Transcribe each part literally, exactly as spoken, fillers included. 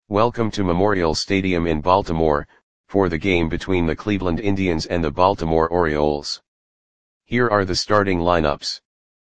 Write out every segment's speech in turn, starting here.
Welcome to Memorial Stadium in Baltimore, for the game between the Cleveland Indians and the Baltimore Orioles. Here are the starting lineups.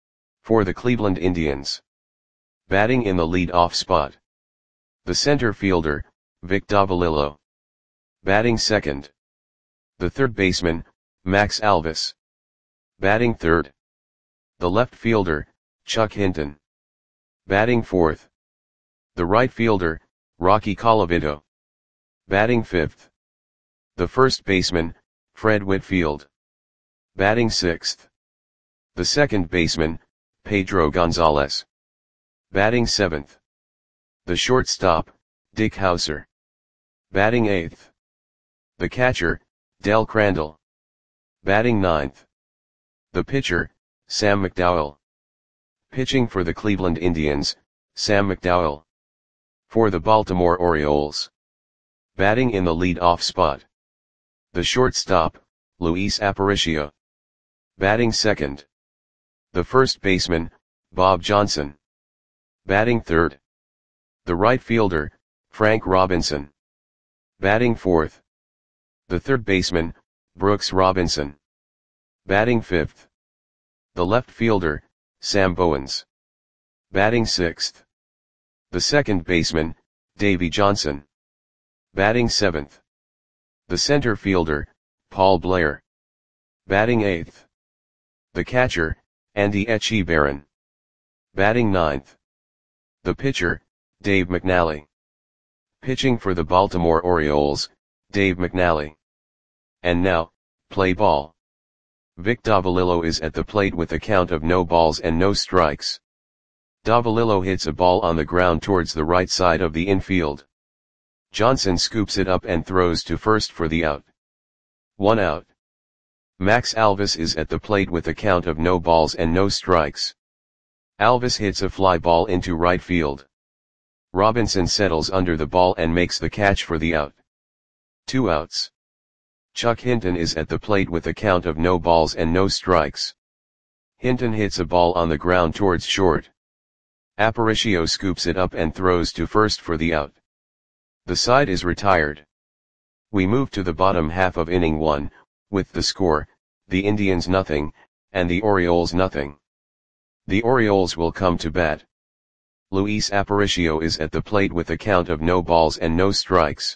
For the Cleveland Indians. Batting in the lead-off spot. The center fielder, Vic Davalillo. Batting second. The third baseman, Max Alvis. Batting third. The left fielder, Chuck Hinton. Batting fourth. The right fielder, Rocky Colavito. Batting fifth. The first baseman, Fred Whitfield. Batting sixth. The second baseman, Pedro Gonzalez. Batting seventh. The shortstop, Dick Hauser. Batting eighth. The catcher, Del Crandall. Batting ninth. The pitcher, Sam McDowell. Pitching for the Cleveland Indians, Sam McDowell. For the Baltimore Orioles. Batting in the lead-off spot. The shortstop, Luis Aparicio. Batting second. The first baseman, Bob Johnson. Batting third. The right fielder, Frank Robinson. Batting fourth. The third baseman, Brooks Robinson. Batting fifth. The left fielder, Sam Bowens. Batting sixth. The second baseman, Davey Johnson. Batting seventh. The center fielder, Paul Blair. Batting eighth. The catcher, Andy Etchebarren. Batting ninth. The pitcher, Dave McNally. Pitching for the Baltimore Orioles, Dave McNally. And now, play ball. Vic Davalillo is at the plate with a count of no balls and no strikes. Davalillo hits a ball on the ground towards the right side of the infield. Johnson scoops it up and throws to first for the out. One out. Max Alvis is at the plate with a count of no balls and no strikes. Alvis hits a fly ball into right field. Robinson settles under the ball and makes the catch for the out. Two outs. Chuck Hinton is at the plate with a count of no balls and no strikes. Hinton hits a ball on the ground towards short. Aparicio scoops it up and throws to first for the out. The side is retired. We move to the bottom half of inning one, with the score, the Indians nothing, and the Orioles nothing. The Orioles will come to bat. Luis Aparicio is at the plate with a count of no balls and no strikes.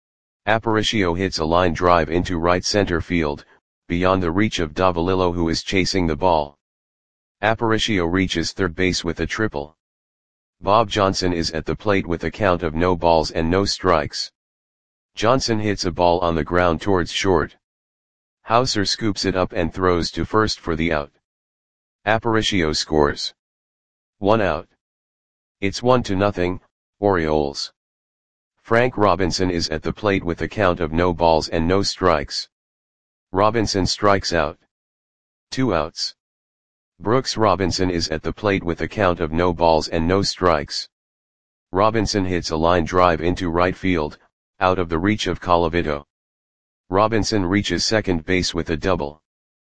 Aparicio hits a line drive into right center field, beyond the reach of Davalillo, who is chasing the ball. Aparicio reaches third base with a triple. Bob Johnson is at the plate with a count of no balls and no strikes. Johnson hits a ball on the ground towards short. Hauser scoops it up and throws to first for the out. Aparicio scores. One out. It's one to nothing, Orioles. Frank Robinson is at the plate with a count of no balls and no strikes. Robinson strikes out. Two outs. Brooks Robinson is at the plate with a count of no balls and no strikes. Robinson hits a line drive into right field, out of the reach of Colavito. Robinson reaches second base with a double.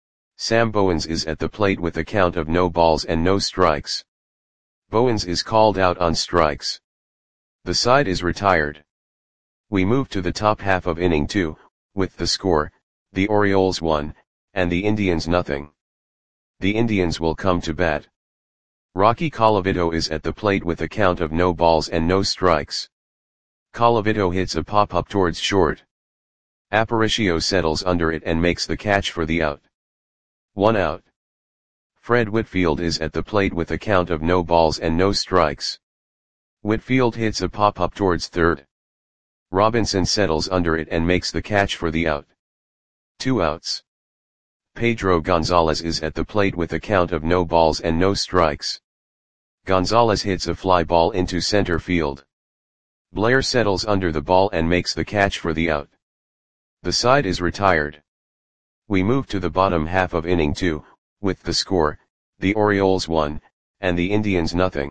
Sam Bowens is at the plate with a count of no balls and no strikes. Bowens is called out on strikes. The side is retired. We move to the top half of inning two, with the score, the Orioles one, and the Indians nothing. The Indians will come to bat. Rocky Colavito is at the plate with a count of no balls and no strikes. Colavito hits a pop-up towards short. Aparicio settles under it and makes the catch for the out. One out. Fred Whitfield is at the plate with a count of no balls and no strikes. Whitfield hits a pop-up towards third. Robinson settles under it and makes the catch for the out. Two outs. Pedro Gonzalez is at the plate with a count of no balls and no strikes. Gonzalez hits a fly ball into center field. Blair settles under the ball and makes the catch for the out. The side is retired. We move to the bottom half of inning two, with the score, the Orioles one, and the Indians nothing.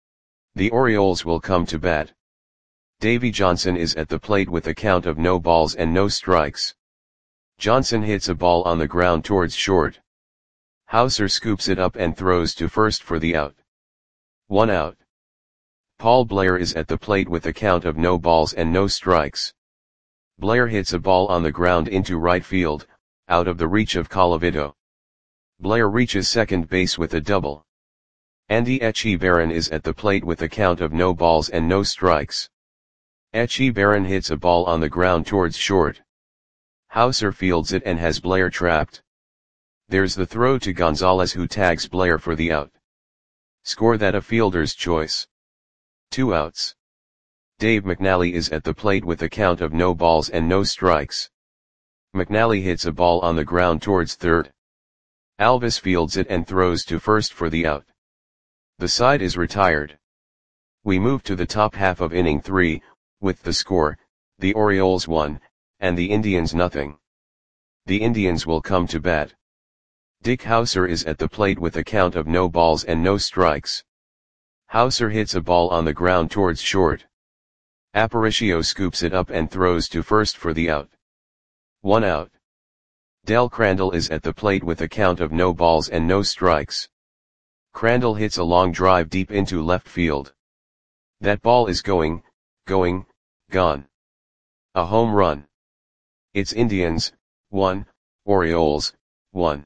The Orioles will come to bat. Davey Johnson is at the plate with a count of no balls and no strikes. Johnson hits a ball on the ground towards short. Hauser scoops it up and throws to first for the out. One out. Paul Blair is at the plate with a count of no balls and no strikes. Blair hits a ball on the ground into right field, out of the reach of Colavito. Blair reaches second base with a double. Andy Echeverren is at the plate with a count of no balls and no strikes. Echeverren hits a ball on the ground towards short. Hauser fields it and has Blair trapped. There's the throw to Gonzalez, who tags Blair for the out. Score that a fielder's choice. Two outs. Dave McNally is at the plate with a count of no balls and no strikes. McNally hits a ball on the ground towards third. Alvis fields it and throws to first for the out. The side is retired. We move to the top half of inning three, with the score, the Orioles one, and the Indians nothing. The Indians will come to bat. Dick Hauser is at the plate with a count of no balls and no strikes. Hauser hits a ball on the ground towards short. Aparicio scoops it up and throws to first for the out. One out. Del Crandall is at the plate with a count of no balls and no strikes. Crandall hits a long drive deep into left field. That ball is going, going, gone. A home run. It's Indians, one, Orioles, one.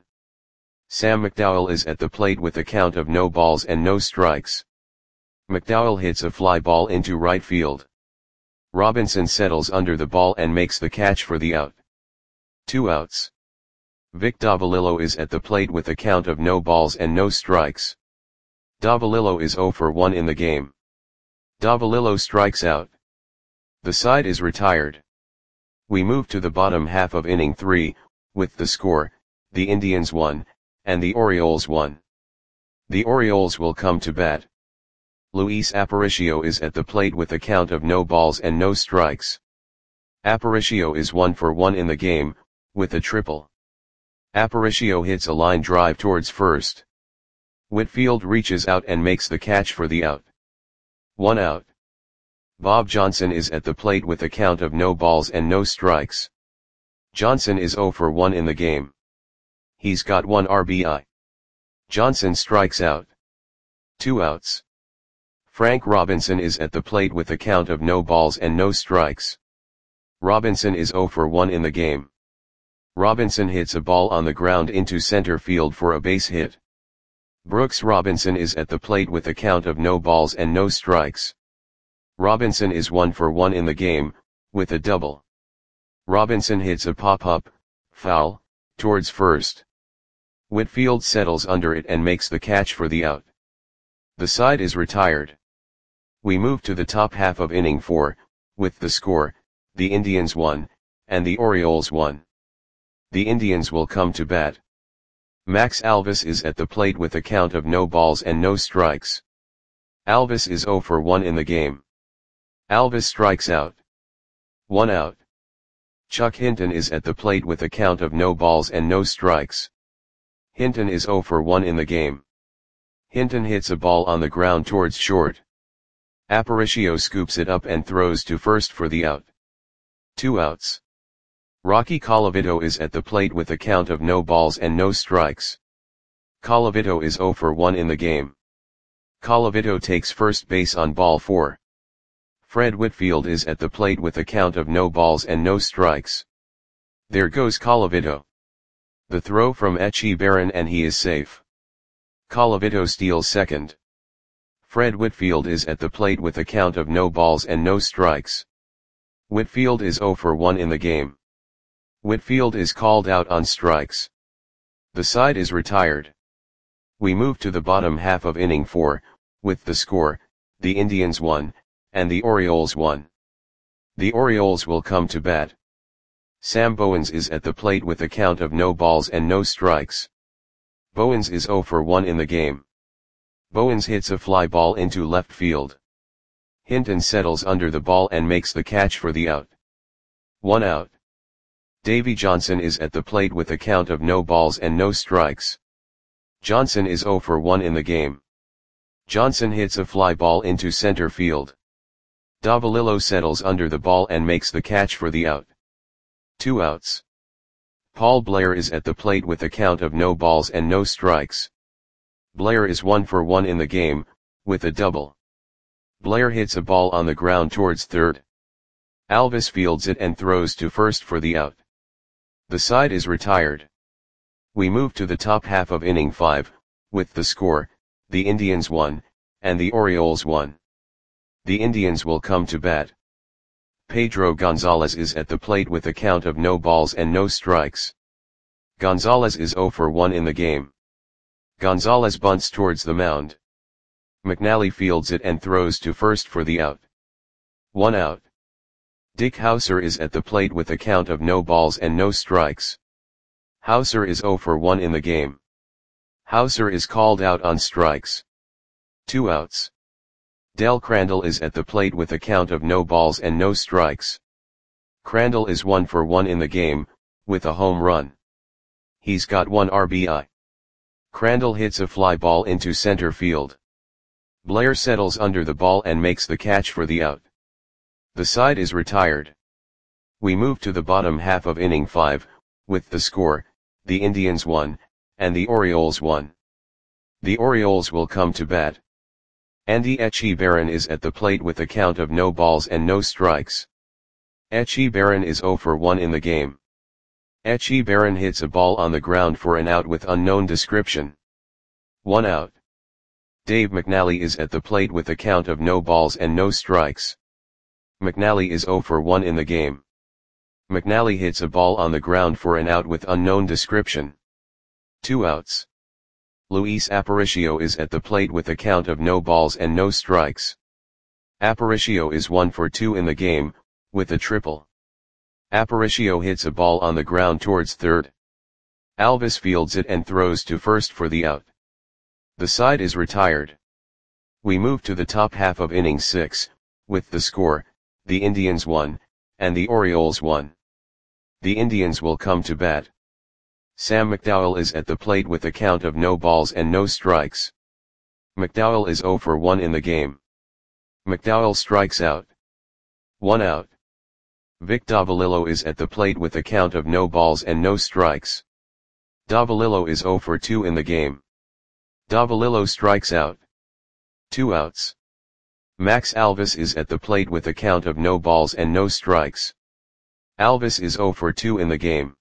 Sam McDowell is at the plate with a count of no balls and no strikes. McDowell hits a fly ball into right field. Robinson settles under the ball and makes the catch for the out. Two outs. Vic Davalillo is at the plate with a count of no balls and no strikes. Davalillo is oh for one in the game. Davalillo strikes out. The side is retired. We move to the bottom half of inning three, with the score, the Indians one, and the Orioles one. The Orioles will come to bat. Luis Aparicio is at the plate with a count of no balls and no strikes. Aparicio is one for one in the game, with a triple. Aparicio hits a line drive towards first. Whitfield reaches out and makes the catch for the out. One out. Bob Johnson is at the plate with a count of no balls and no strikes. Johnson is oh for one in the game. He's got one R B I. Johnson strikes out. Two outs. Frank Robinson is at the plate with a count of no balls and no strikes. Robinson is oh for one in the game. Robinson hits a ball on the ground into center field for a base hit. Brooks Robinson is at the plate with a count of no balls and no strikes. Robinson is one for one in the game, with a double. Robinson hits a pop-up, foul, towards first. Whitfield settles under it and makes the catch for the out. The side is retired. We move to the top half of inning four, with the score, the Indians one, and the Orioles one. The Indians will come to bat. Max Alvis is at the plate with a count of no balls and no strikes. Alvis is oh for one in the game. Alvis strikes out. One out. Chuck Hinton is at the plate with a count of no balls and no strikes. Hinton is oh for one in the game. Hinton hits a ball on the ground towards short. Aparicio scoops it up and throws to first for the out. Two outs. Rocky Colavito is at the plate with a count of no balls and no strikes. Colavito is oh for one in the game. Colavito takes first base on ball four. Fred Whitfield is at the plate with a count of no balls and no strikes. There goes Colavito. The throw from Echeverren and he is safe. Colavito steals second. Fred Whitfield is at the plate with a count of no balls and no strikes. Whitfield is oh for one in the game. Whitfield is called out on strikes. The side is retired. We move to the bottom half of inning four, with the score, the Indians one, and the Orioles one. The Orioles will come to bat. Sam Bowens is at the plate with a count of no balls and no strikes. Bowens is oh for one in the game. Bowens hits a fly ball into left field. Hinton settles under the ball and makes the catch for the out. One out. Davy Johnson is at the plate with a count of no balls and no strikes. Johnson is oh for one in the game. Johnson hits a fly ball into center field. Davalillo settles under the ball and makes the catch for the out. Two outs. Paul Blair is at the plate with a count of no balls and no strikes. Blair is one for one in the game, with a double. Blair hits a ball on the ground towards third. Alvis fields it and throws to first for the out. The side is retired. We move to the top half of inning five, with the score, the Indians one, and the Orioles one. The Indians will come to bat. Pedro Gonzalez is at the plate with a count of no balls and no strikes. Gonzalez is oh for one in the game. Gonzalez bunts towards the mound. McNally fields it and throws to first for the out. One out. Dick Hauser is at the plate with a count of no balls and no strikes. Hauser is oh for one in the game. Hauser is called out on strikes. Two outs. Del Crandall is at the plate with a count of no balls and no strikes. Crandall is one for one in the game, with a home run. He's got one R B I. Crandall hits a fly ball into center field. Blair settles under the ball and makes the catch for the out. The side is retired. We move to the bottom half of inning five, with the score, the Indians one, and the Orioles one. The Orioles will come to bat. Andy Etchebarren is at the plate with a count of no balls and no strikes. Etchebarren is oh for one in the game. Etchebarren hits a ball on the ground for an out with unknown description. One out. Dave McNally is at the plate with a count of no balls and no strikes. McNally is oh for one in the game. McNally hits a ball on the ground for an out with unknown description. Two outs. Luis Aparicio is at the plate with a count of no balls and no strikes. Aparicio is one for two in the game, with a triple. Aparicio hits a ball on the ground towards third. Alvis fields it and throws to first for the out. The side is retired. We move to the top half of inning six, with the score, the Indians one, and the Orioles one. The Indians will come to bat. Sam McDowell is at the plate with a count of no balls and no strikes. McDowell is oh for one in the game. McDowell strikes out. One out. Vic Davalillo is at the plate with a count of no balls and no strikes. Davalillo is oh for two in the game. Davalillo strikes out. Two outs. Max Alvis is at the plate with a count of no balls and no strikes. Alvis is oh for two in the game.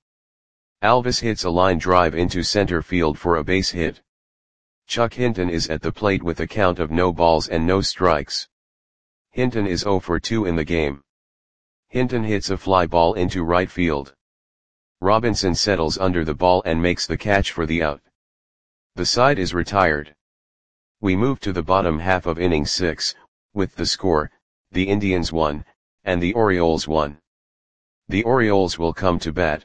Alvis hits a line drive into center field for a base hit. Chuck Hinton is at the plate with a count of no balls and no strikes. Hinton is oh for two in the game. Hinton hits a fly ball into right field. Robinson settles under the ball and makes the catch for the out. The side is retired. We move to the bottom half of inning six, with the score, the Indians one, and the Orioles one. The Orioles will come to bat.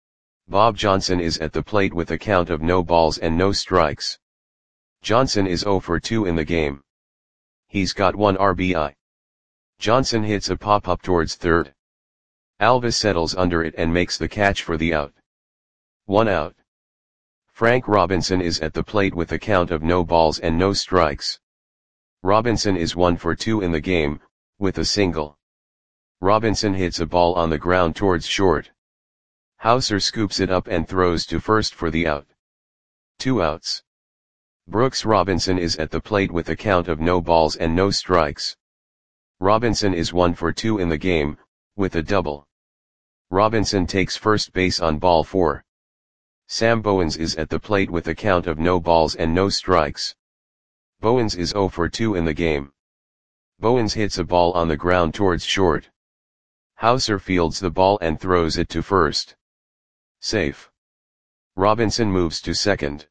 Bob Johnson is at the plate with a count of no balls and no strikes. Johnson is oh for two in the game. He's got one R B I. Johnson hits a pop-up towards third. Alvis settles under it and makes the catch for the out. One out. Frank Robinson is at the plate with a count of no balls and no strikes. Robinson is one for two in the game, with a single. Robinson hits a ball on the ground towards short. Hauser scoops it up and throws to first for the out. Two outs. Brooks Robinson is at the plate with a count of no balls and no strikes. Robinson is one for two in the game, with a double. Robinson takes first base on ball four. Sam Bowens is at the plate with a count of no balls and no strikes. Bowens is oh for two in the game. Bowens hits a ball on the ground towards short. Hauser fields the ball and throws it to first. Safe. Robinson moves to second.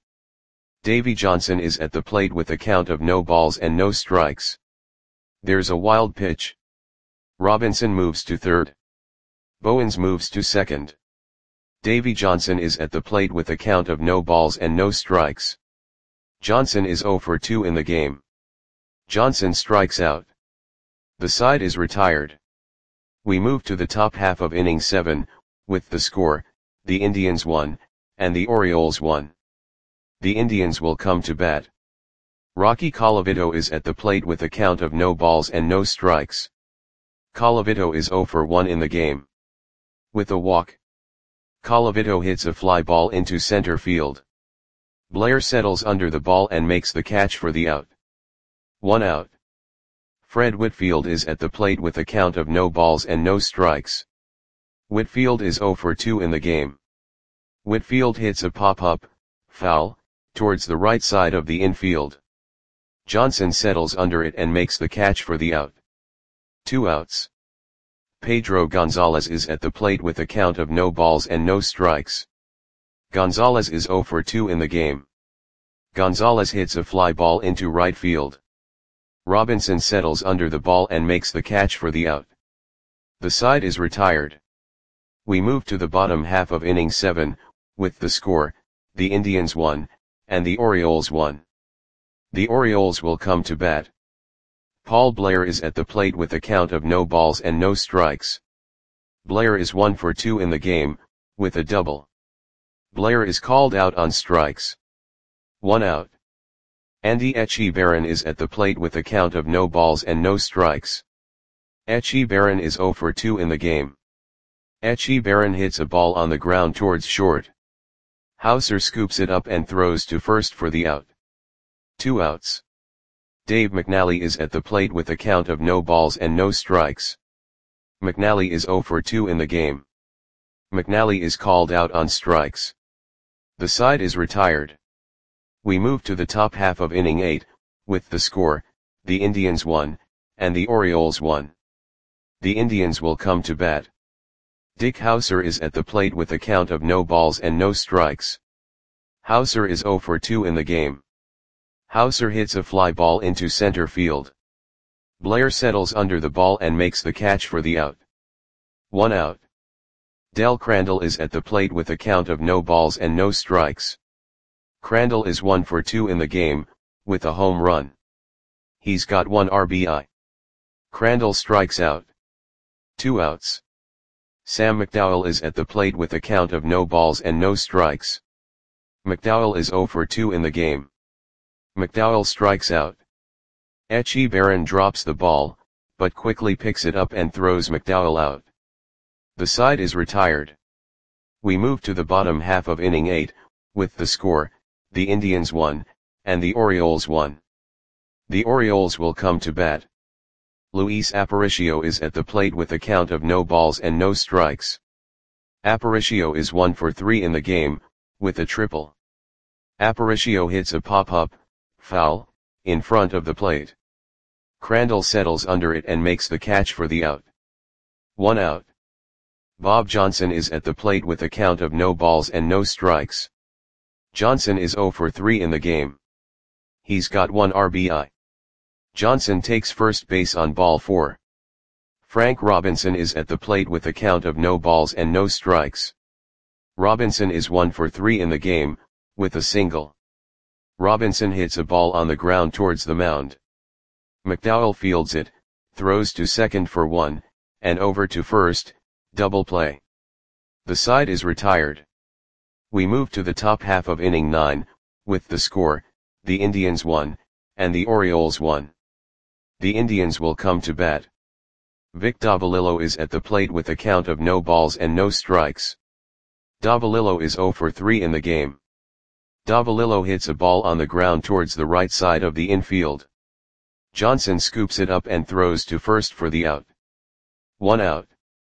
Davy Johnson is at the plate with a count of no balls and no strikes. There's a wild pitch. Robinson moves to third. Bowens moves to second. Davy Johnson is at the plate with a count of no balls and no strikes. Johnson is oh for two in the game. Johnson strikes out. The side is retired. We move to the top half of inning seven, with the score, the Indians one, and the Orioles one. The Indians will come to bat. Rocky Colavito is at the plate with a count of no balls and no strikes. Colavito is oh for one in the game. With a walk. Colavito hits a fly ball into center field. Blair settles under the ball and makes the catch for the out. One out. Fred Whitfield is at the plate with a count of no balls and no strikes. Whitfield is zero for two in the game. Whitfield hits a pop-up, foul, towards the right side of the infield. Johnson settles under it and makes the catch for the out. Two outs. Pedro Gonzalez is at the plate with a count of no balls and no strikes. Gonzalez is zero for two in the game. Gonzalez hits a fly ball into right field. Robinson settles under the ball and makes the catch for the out. The side is retired. We move to the bottom half of inning seven, with the score, the Indians won, and the Orioles won. The Orioles will come to bat. Paul Blair is at the plate with a count of no balls and no strikes. Blair is one for two in the game, with a double. Blair is called out on strikes. One out. Andy Etchebarren is at the plate with a count of no balls and no strikes. Etchebarren is zero for two in the game. Etchebarren hits a ball on the ground towards short. Hauser scoops it up and throws to first for the out. Two outs. Dave McNally is at the plate with a count of no balls and no strikes. McNally is zero for two in the game. McNally is called out on strikes. The side is retired. We move to the top half of inning eight, with the score, the Indians won, and the Orioles won. The Indians will come to bat. Dick Hauser is at the plate with a count of no balls and no strikes. Hauser is zero for two in the game. Hauser hits a fly ball into center field. Blair settles under the ball and makes the catch for the out. One out. Del Crandall is at the plate with a count of no balls and no strikes. Crandall is one for two in the game, with a home run. He's got one R B I. Crandall strikes out. Two outs. Sam McDowell is at the plate with a count of no balls and no strikes. McDowell is zero for two in the game. McDowell strikes out. Etchebarren drops the ball, but quickly picks it up and throws McDowell out. The side is retired. We move to the bottom half of inning eight, with the score, the Indians won, and the Orioles won. The Orioles will come to bat. Luis Aparicio is at the plate with a count of no balls and no strikes. Aparicio is one for three in the game, with a triple. Aparicio hits a pop-up, foul, in front of the plate. Crandall settles under it and makes the catch for the out. One out. Bob Johnson is at the plate with a count of no balls and no strikes. Johnson is zero for three in the game. He's got one R B I. Johnson takes first base on ball four. Frank Robinson is at the plate with a count of no balls and no strikes. Robinson is one for three in the game, with a single. Robinson hits a ball on the ground towards the mound. McDowell fields it, throws to second for one, and over to first, double play. The side is retired. We move to the top half of inning nine, with the score, the Indians won, and the Orioles won. The Indians will come to bat. Vic Davalillo is at the plate with a count of no balls and no strikes. Davalillo is zero for three in the game. Davalillo hits a ball on the ground towards the right side of the infield. Johnson scoops it up and throws to first for the out. One out.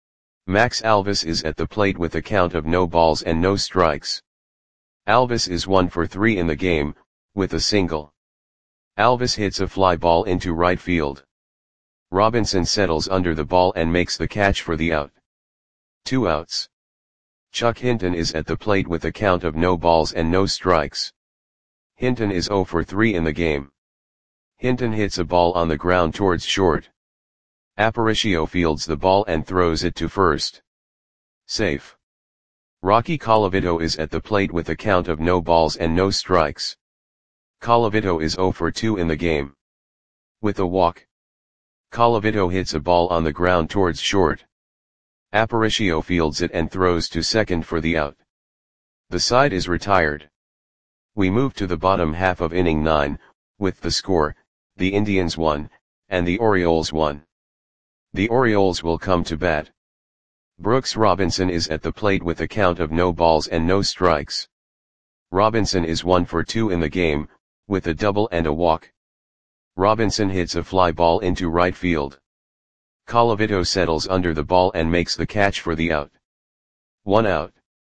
Max Alvis is at the plate with a count of no balls and no strikes. Alvis is one for three in the game, with a single. Alvis hits a fly ball into right field. Robinson settles under the ball and makes the catch for the out. Two outs. Chuck Hinton is at the plate with a count of no balls and no strikes. Hinton is zero for three in the game. Hinton hits a ball on the ground towards short. Aparicio fields the ball and throws it to first. Safe. Rocky Colavito is at the plate with a count of no balls and no strikes. Colavito is zero for two in the game. With a walk. Colavito hits a ball on the ground towards short. Aparicio fields it and throws to second for the out. The side is retired. We move to the bottom half of inning nine, with the score, the Indians won, and the Orioles won. The Orioles will come to bat. Brooks Robinson is at the plate with a count of no balls and no strikes. Robinson is one for two in the game, with a double and a walk. Robinson hits a fly ball into right field. Colavito settles under the ball and makes the catch for the out. One out.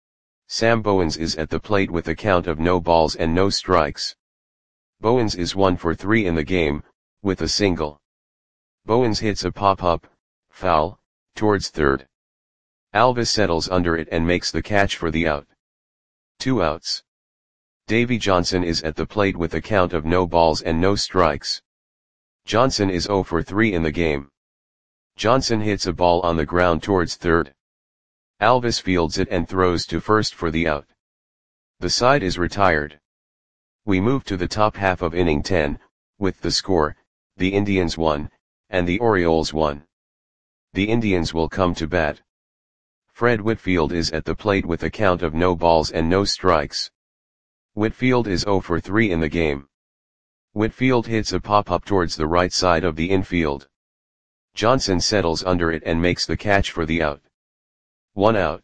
Sam Bowens is at the plate with a count of no balls and no strikes. Bowens is one for three in the game, with a single. Bowens hits a pop-up, foul, towards third. Alvis settles under it and makes the catch for the out. Two outs. Davy Johnson is at the plate with a count of no balls and no strikes. Johnson is zero for three in the game. Johnson hits a ball on the ground towards third. Alvis fields it and throws to first for the out. The side is retired. We move to the top half of inning ten, with the score, the Indians won, and the Orioles won. The Indians will come to bat. Fred Whitfield is at the plate with a count of no balls and no strikes. Whitfield is zero for three in the game. Whitfield hits a pop-up towards the right side of the infield. Johnson settles under it and makes the catch for the out. One out.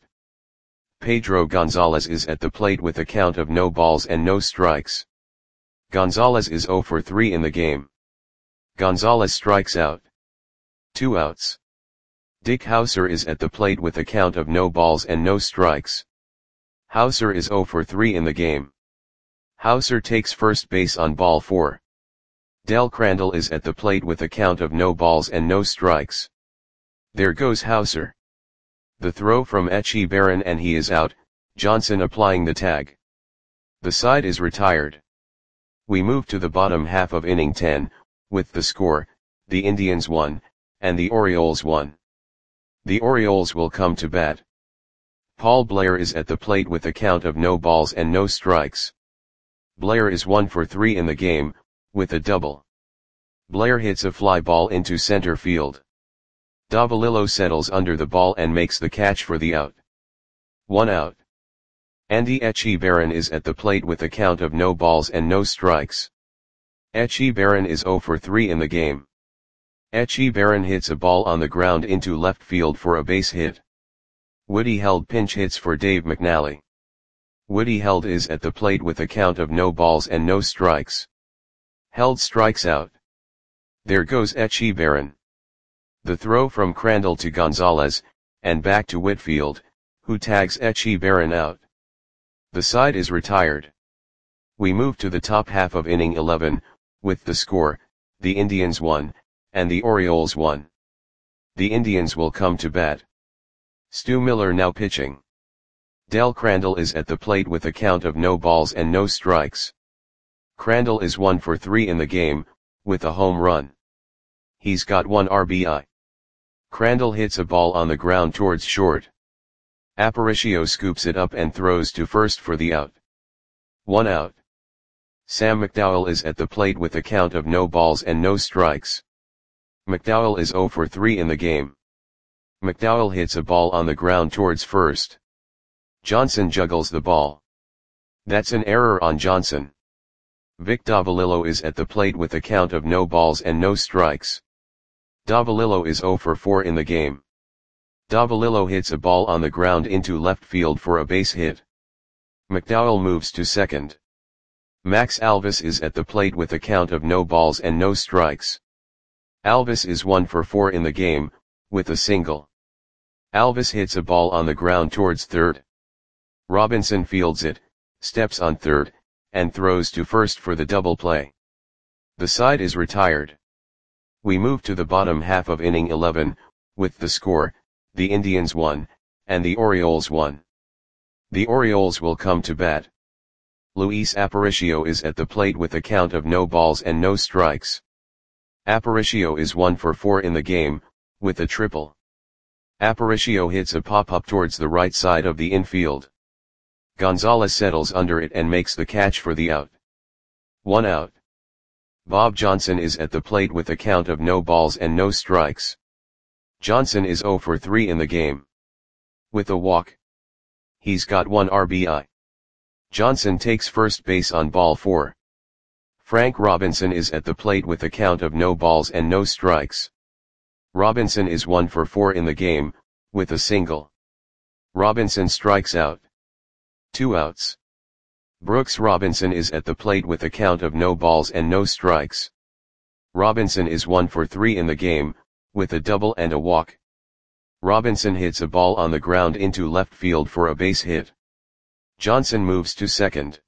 Pedro Gonzalez is at the plate with a count of no balls and no strikes. Gonzalez is zero for three in the game. Gonzalez strikes out. Two outs. Dick Hauser is at the plate with a count of no balls and no strikes. Hauser is zero for three in the game. Hauser takes first base on ball four. Del Crandall is at the plate with a count of no balls and no strikes. There goes Hauser. The throw from Echeverren and he is out, Johnson applying the tag. The side is retired. We move to the bottom half of inning ten, with the score, the Indians won, and the Orioles won. The Orioles will come to bat. Paul Blair is at the plate with a count of no balls and no strikes. Blair is one for three in the game, with a double. Blair hits a fly ball into center field. Davalillo settles under the ball and makes the catch for the out. One out. Andy Echeverren is at the plate with a count of no balls and no strikes. Echeverren is zero for three in the game. Echeverren hits a ball on the ground into left field for a base hit. Woody Held pinch hits for Dave McNally. Woody Held is at the plate with a count of no balls and no strikes. Held strikes out. There goes Echeverren. The throw from Crandall to Gonzalez, and back to Whitfield, who tags Echeverren out. The side is retired. We move to the top half of inning eleven, with the score, the Indians won, and the Orioles won. The Indians will come to bat. Stu Miller now pitching. Del Crandall is at the plate with a count of no balls and no strikes. Crandall is one for three in the game, with a home run. He's got one R B I. Crandall hits a ball on the ground towards short. Aparicio scoops it up and throws to first for the out. One out. Sam McDowell is at the plate with a count of no balls and no strikes. McDowell is zero for three in the game. McDowell hits a ball on the ground towards first. Johnson juggles the ball. That's an error on Johnson. Vic Davalillo is at the plate with a count of no balls and no strikes. Davalillo is zero for four in the game. Davalillo hits a ball on the ground into left field for a base hit. McDowell moves to second. Max Alvis is at the plate with a count of no balls and no strikes. Alvis is one for four in the game, with a single. Alvis hits a ball on the ground towards third. Robinson fields it, steps on third, and throws to first for the double play. The side is retired. We move to the bottom half of inning eleven, with the score, the Indians won, and the Orioles won. The Orioles will come to bat. Luis Aparicio is at the plate with a count of no balls and no strikes. Aparicio is one for four in the game, with a triple. Aparicio hits a pop-up towards the right side of the infield. Gonzalez settles under it and makes the catch for the out. One out. Bob Johnson is at the plate with a count of no balls and no strikes. Johnson is zero for three in the game. With a walk. He's got one R B I. Johnson takes first base on ball four. Frank Robinson is at the plate with a count of no balls and no strikes. Robinson is one for four in the game, with a single. Robinson strikes out. Two outs. Brooks Robinson is at the plate with a count of no balls and no strikes. Robinson is one for three in the game, with a double and a walk. Robinson hits a ball on the ground into left field for a base hit. Johnson moves to second.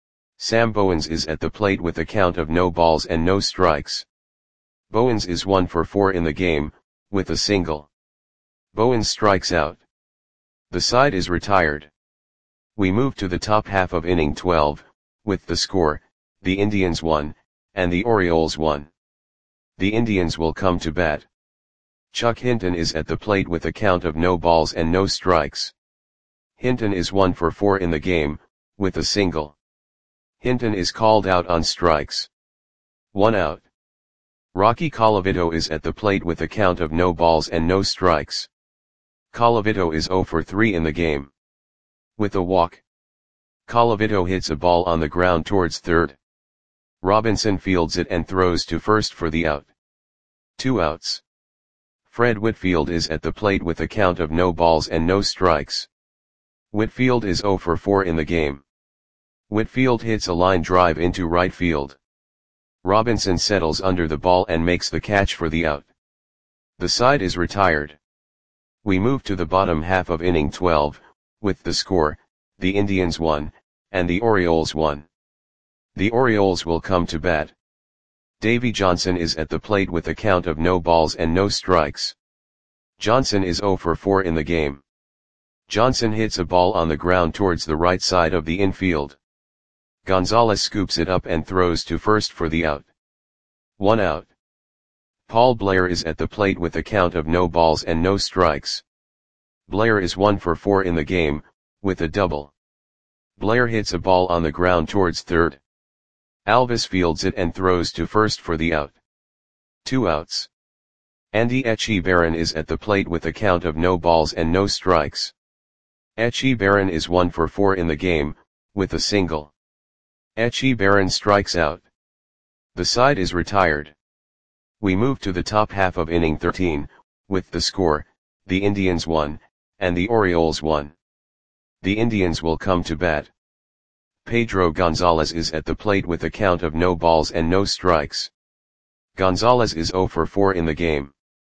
Sam Bowens is at the plate with a count of no balls and no strikes. Bowens is one for four in the game, with a single. Bowens strikes out. The side is retired. We move to the top half of inning twelve, with the score, the Indians won, and the Orioles won. The Indians will come to bat. Chuck Hinton is at the plate with a count of no balls and no strikes. Hinton is one for four in the game, with a single. Hinton is called out on strikes. One out. Rocky Colavito is at the plate with a count of no balls and no strikes. Colavito is zero for three in the game. With a walk. Colavito hits a ball on the ground towards third. Robinson fields it and throws to first for the out. Two outs. Fred Whitfield is at the plate with a count of no balls and no strikes. Whitfield is zero for four in the game. Whitfield hits a line drive into right field. Robinson settles under the ball and makes the catch for the out. The side is retired. We move to the bottom half of inning twelve, with the score, the Indians won, and the Orioles won. The Orioles will come to bat. Davey Johnson is at the plate with a count of no balls and no strikes. Johnson is zero for four in the game. Johnson hits a ball on the ground towards the right side of the infield. Gonzalez scoops it up and throws to first for the out. One out. Paul Blair is at the plate with a count of no balls and no strikes. Blair is one for four in the game, with a double. Blair hits a ball on the ground towards third. Alvis fields it and throws to first for the out. Two outs. Andy Etchebarren is at the plate with a count of no balls and no strikes. Etchebarren is one for four in the game, with a single. Etchebarren strikes out. The side is retired. We move to the top half of inning thirteen, with the score, the Indians won, and the Orioles won. The Indians will come to bat. Pedro Gonzalez is at the plate with a count of no balls and no strikes. Gonzalez is zero for four in the game.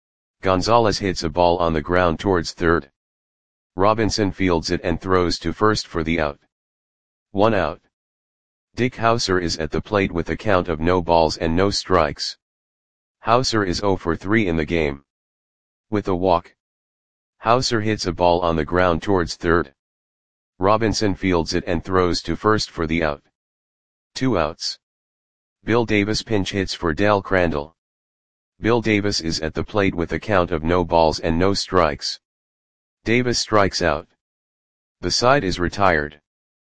Gonzalez hits a ball on the ground towards third. Robinson fields it and throws to first for the out. One out. Dick Hauser is at the plate with a count of no balls and no strikes. Hauser is zero for three in the game. With a walk. Hauser hits a ball on the ground towards third. Robinson fields it and throws to first for the out. Two outs. Bill Davis pinch hits for Dale Crandall. Bill Davis is at the plate with a count of no balls and no strikes. Davis strikes out. The side is retired.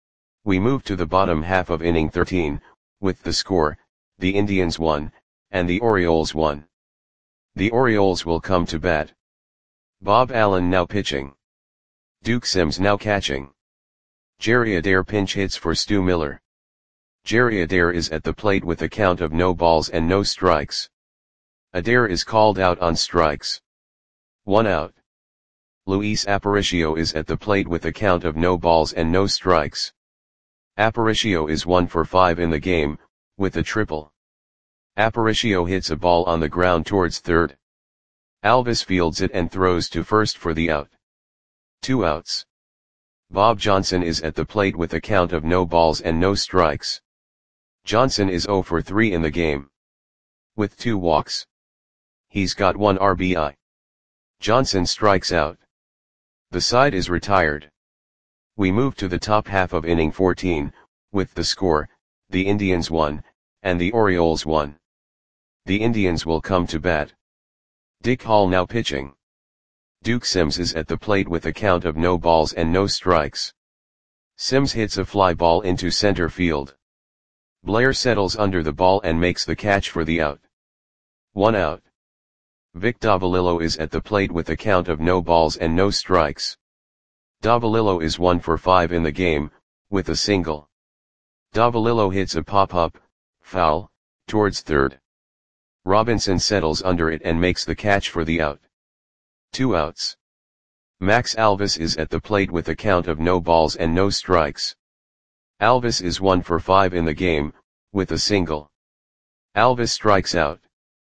We move to the bottom half of inning thirteen, with the score, the Indians won, and the Orioles won. The Orioles will come to bat. Bob Allen now pitching. Duke Sims now catching. Jerry Adair pinch hits for Stu Miller. Jerry Adair is at the plate with a count of no balls and no strikes. Adair is called out on strikes. One out. Luis Aparicio is at the plate with a count of no balls and no strikes. Aparicio is one for five in the game, with a triple. Aparicio hits a ball on the ground towards third. Alvis fields it and throws to first for the out. Two outs. Bob Johnson is at the plate with a count of no balls and no strikes. Johnson is zero for three in the game. With two walks. He's got one R B I. Johnson strikes out. The side is retired. We move to the top half of inning fourteen, with the score, the Indians won, and the Orioles won. The Indians will come to bat. Dick Hall now pitching. Duke Sims is at the plate with a count of no balls and no strikes. Sims hits a fly ball into center field. Blair settles under the ball and makes the catch for the out. One out. Vic Davalillo is at the plate with a count of no balls and no strikes. Davalillo is one for five in the game, with a single. Davalillo hits a pop-up, foul, towards third. Robinson settles under it and makes the catch for the out. Two outs. Max Alvis is at the plate with a count of no balls and no strikes. Alvis is one for five in the game, with a single. Alvis strikes out.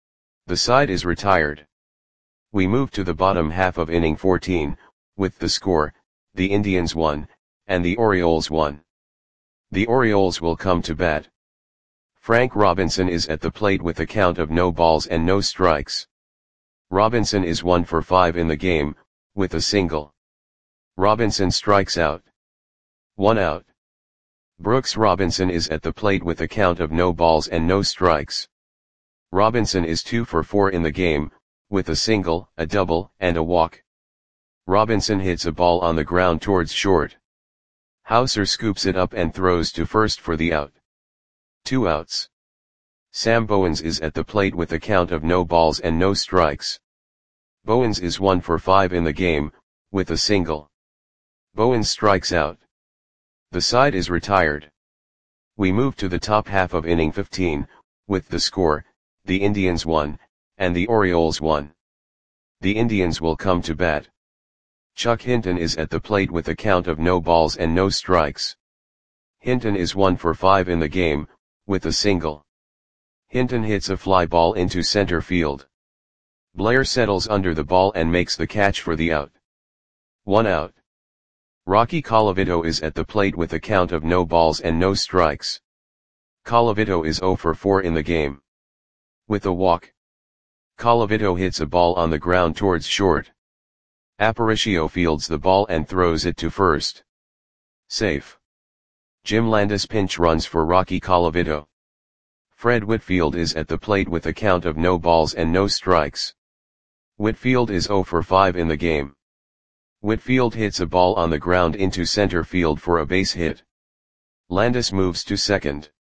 The side is retired. We move to the bottom half of inning fourteen, with the score, the Indians one, and the Orioles one. The Orioles will come to bat. Frank Robinson is at the plate with a count of no balls and no strikes. Robinson is one for five in the game, with a single. Robinson strikes out. One out. Brooks Robinson is at the plate with a count of no balls and no strikes. Robinson is two for four in the game, with a single, a double, and a walk. Robinson hits a ball on the ground towards short. Hauser scoops it up and throws to first for the out. Two outs. Sam Bowens is at the plate with a count of no balls and no strikes. Bowens is one for five in the game, with a single. Bowens strikes out. The side is retired. We move to the top half of inning fifteen, with the score, the Indians one, and the Orioles one. The Indians will come to bat. Chuck Hinton is at the plate with a count of no balls and no strikes. Hinton is one for five in the game, with a single. Hinton hits a fly ball into center field. Blair settles under the ball and makes the catch for the out. One out. Rocky Colavito is at the plate with a count of no balls and no strikes. Colavito is zero for four in the game. With a walk. Colavito hits a ball on the ground towards short. Aparicio fields the ball and throws it to first. Safe. Jim Landis pinch runs for Rocky Colavito. Fred Whitfield is at the plate with a count of no balls and no strikes. Whitfield is zero for five in the game. Whitfield hits a ball on the ground into center field for a base hit. Landis moves to second.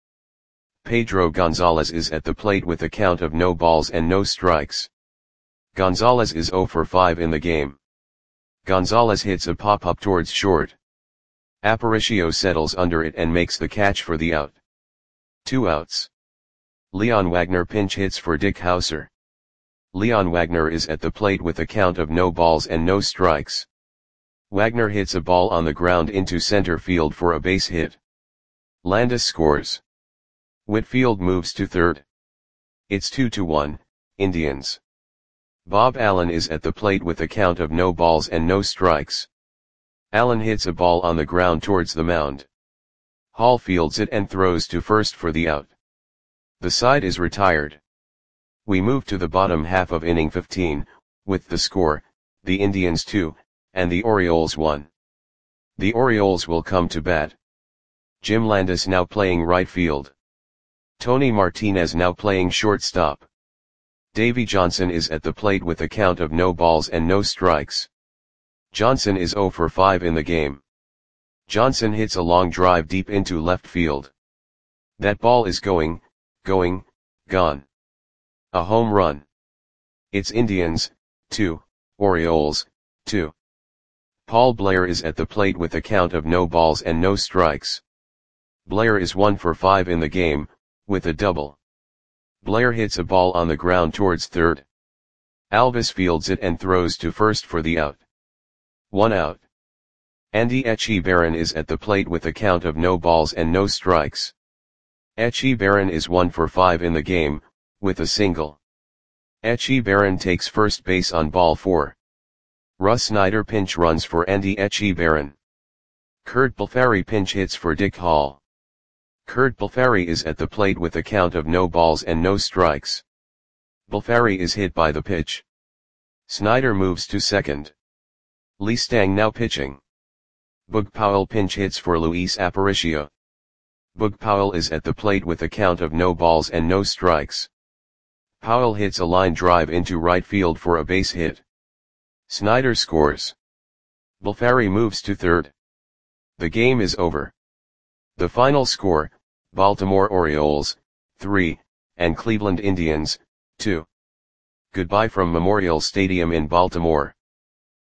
Pedro Gonzalez is at the plate with a count of no balls and no strikes. Gonzalez is zero for five in the game. Gonzalez hits a pop-up towards short. Aparicio settles under it and makes the catch for the out. Two outs. Leon Wagner pinch hits for Dick Hauser. Leon Wagner is at the plate with a count of no balls and no strikes. Wagner hits a ball on the ground into center field for a base hit. Landis scores. Whitfield moves to third. It's two to one, Indians. Bob Allen is at the plate with a count of no balls and no strikes. Allen hits a ball on the ground towards the mound. Hall fields it and throws to first for the out. The side is retired. We move to the bottom half of inning fifteen, with the score, the Indians two, and the Orioles one. The Orioles will come to bat. Jim Landis now playing right field. Tony Martinez now playing shortstop. Davy Johnson is at the plate with a count of no balls and no strikes. Johnson is zero for five in the game. Johnson hits a long drive deep into left field. That ball is going, going, gone. A home run. It's Indians, two, Orioles, two. Paul Blair is at the plate with a count of no balls and no strikes. Blair is one for five in the game, with a double. Blair hits a ball on the ground towards third. Alvis fields it and throws to first for the out. One out. Andy Echebarren is at the plate with a count of no balls and no strikes. Echebarren is one for five in the game, with a single. Echebarren takes first base on ball four. Russ Snyder pinch runs for Andy Echebarren. Kurt Balfari pinch hits for Dick Hall. Kurt Balfari is at the plate with a count of no balls and no strikes. Balfari is hit by the pitch. Snyder moves to second. Lee Stang now pitching. Boog Powell pinch hits for Luis Aparicio. Boog Powell is at the plate with a count of no balls and no strikes. Powell hits a line drive into right field for a base hit. Snyder scores. Balfari moves to third. The game is over. The final score, Baltimore Orioles, three, and Cleveland Indians, two. Goodbye from Memorial Stadium in Baltimore.